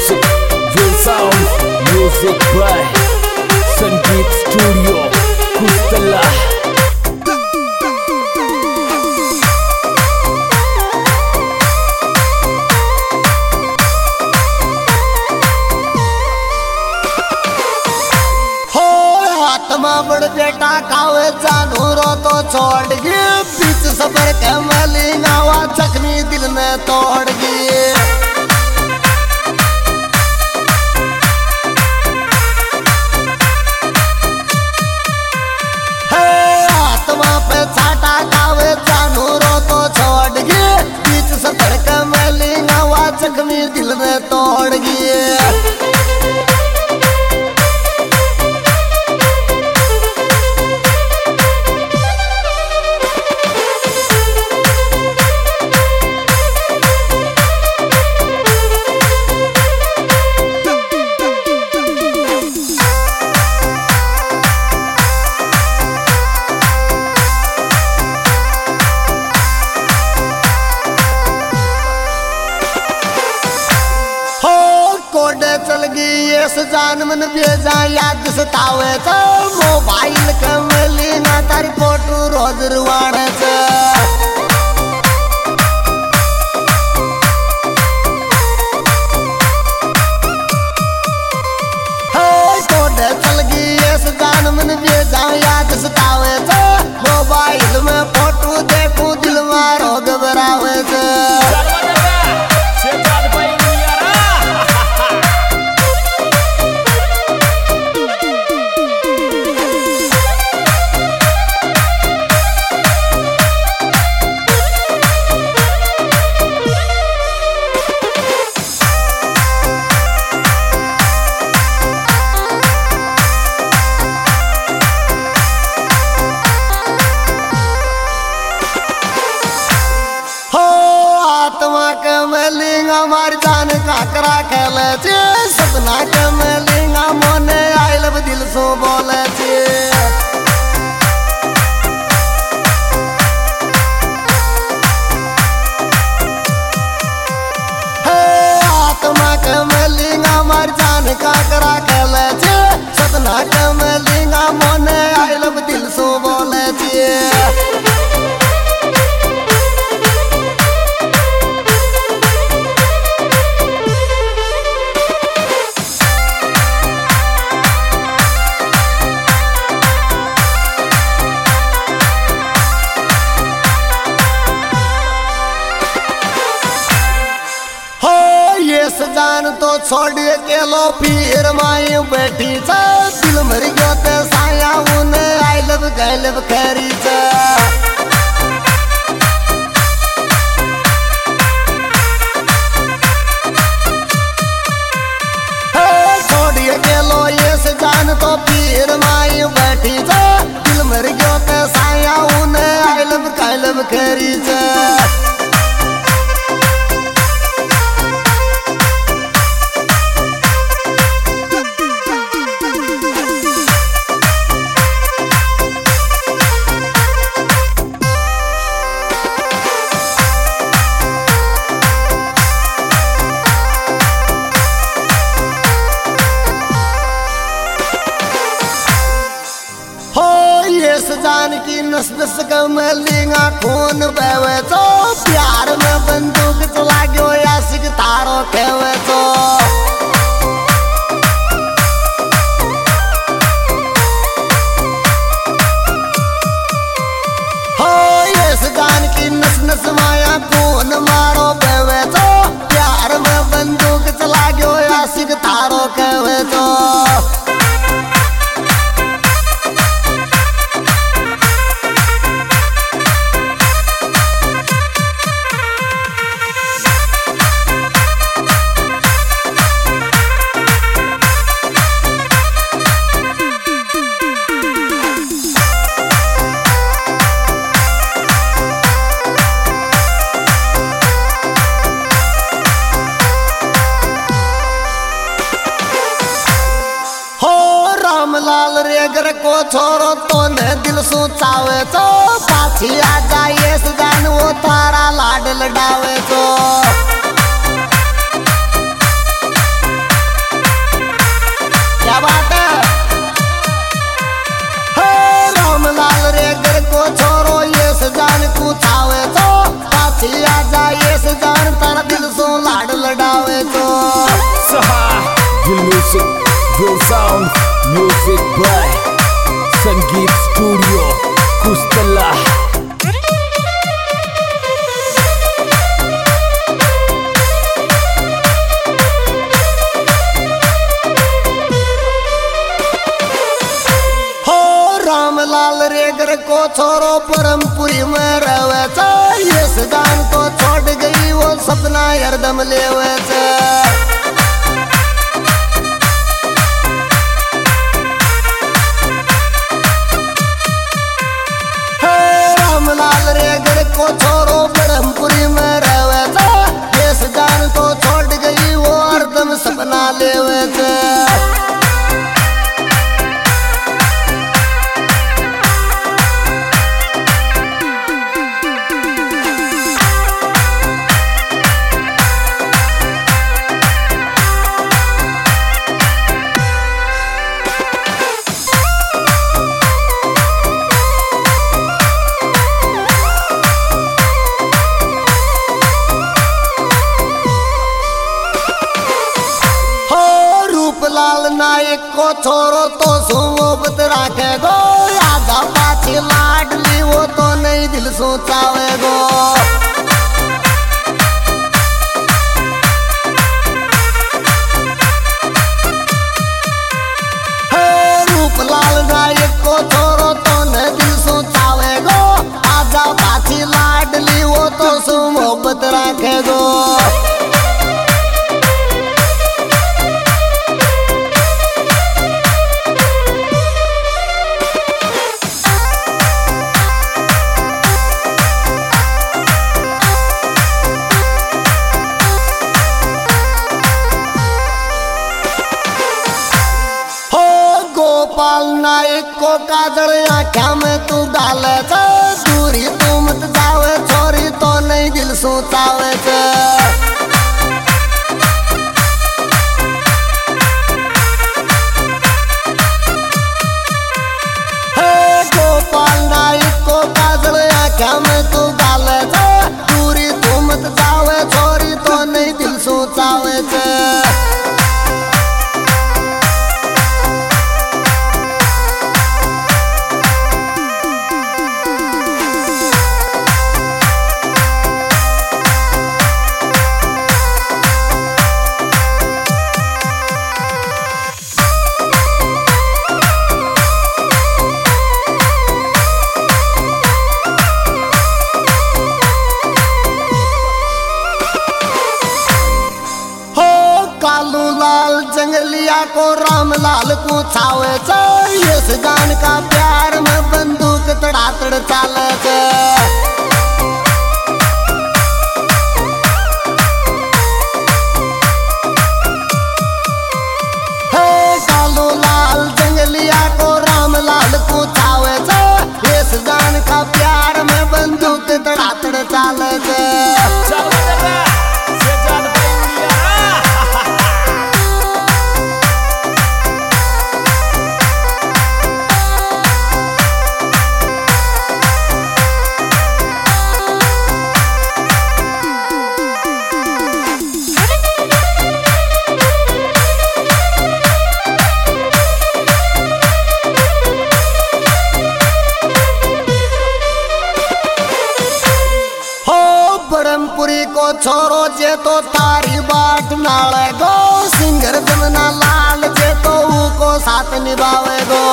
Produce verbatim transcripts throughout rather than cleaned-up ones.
Music will sound. Music by Sangeet Studio Kustala. बड़ बेटा कावे जानू रो तो छोड़ गए बीच सफर के मली नावा जख्मी दिल ने तोड़ गए। आत्मा पे छाटा कावे जानू रो तो छोड़ गए बीच सफर के मली नावा जख्मी दिल ने तोड़ गए। चल गई इस जान मन बेजा याद सतावे तो मोबाइल कमली ना तारी फोटो रोज रुवाड़े छे। कोडे चल गई इस जान मन बेजा याद सतावे तो मोबाइल में फोटो देखूं दिल मारो घबरावे छे। हमारी जान काकरा खेले छे सपना के मेलिंगा मोने आई लव दिल सो बोले छे। आत्मा के मेलिंगा हमारी जान काकरा खेले छे सपना के मेलिंगा मोने आई लव दिल सो बोले छे। जान तो छोड़ के लो फिर माई बैठी छे दिल मर गयो ते साया उन्हें आई लव गैलव खैरी छे। छोड़ के लो ये से जान तो फिर माई बैठी छे दिल मर गयो ते साया उन्हें आई लव गैलव खैरी छे। जान की नस नस कमलिंगा खून बहवे तो प्यार में बंदूक चला गयो आशिक तारो कहवे तो। हो इस जान की नस नस माया खून मारो बहवे तो प्यार में बंदूक चला गयो आशिक तारो कहवे तो। लाल रेगर को छोरो तो ने दिल सोचावे तो पाछी आ जाए सदान वो तारा लाड लडावे तो। को छोरो परमपुरी में रहे छ, ये सजान तो छोड़ गई वो सपना हरदम लेवे छ। रामलाल रेगड़ को छोरो परमपुरी में रहे छ, ये सजान तो छोड़ गई वो हरदम सपना लेवे छ। लाल नायक को छोरो तो सोबत राखे गो, आधा पाछी लाडली वो तो नहीं दिल सोचावे गो। रूपलाल नायक को छोरो तो नहीं दिल सोचावे गो, आधा पाछी लाडली वो तो सोबत राखे गो। गोपाल नायक को काजल आँखा में तू डाले छ, दूरी तू मत जावे छोरी तो नहीं दिल सोचावे छ। गोपाल नायक को काजल आँखा में तू डाले छ, दूरी तू मत जावे छोरी तो नहीं दिल सोचावे छ। जंगलिया को रामलाल को छावे छ, ये सजान का प्यार में बंदूक तड़ातड़ चाले छ। कालू लाल जंगलिया को रामलाल को छावे छ, ये सजान का प्यार में बंदूक तड़ातड़ चाले छ। परमपुरी को छोरो जे तो तारी बाट नाले गो, सिंगर जमना लाल जे तो को साथ निभावे गो।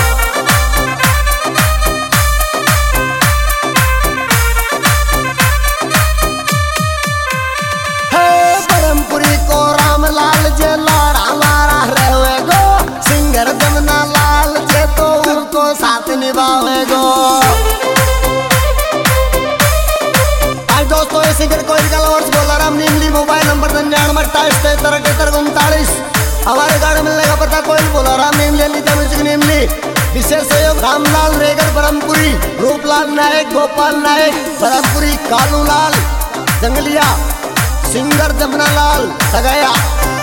परमपुरी को रामलाल जे लाड़ा लाड़ा रहे गो, सिंगर जमना लाल जे तो को साथ निभावे गो। दोस्तों ये सिंगर कोयल का लवर्स बोला राम नीमली, मोबाइल नंबर निन्यानवे अट्ठाईस तिहत्तर अठहत्तर उनतालीस। हमारे गाड़ी मिलने का पता कोयल बोला राम नीमली, नीता म्यूजिक नीमली। विशेष सहयोग रामलाल रेगड़ परमपुरी, रूपलाल नायक, गोपाल नायक परमपुरी, कालू लाल जंगलिया, सिंगर जमुना लाल सगया।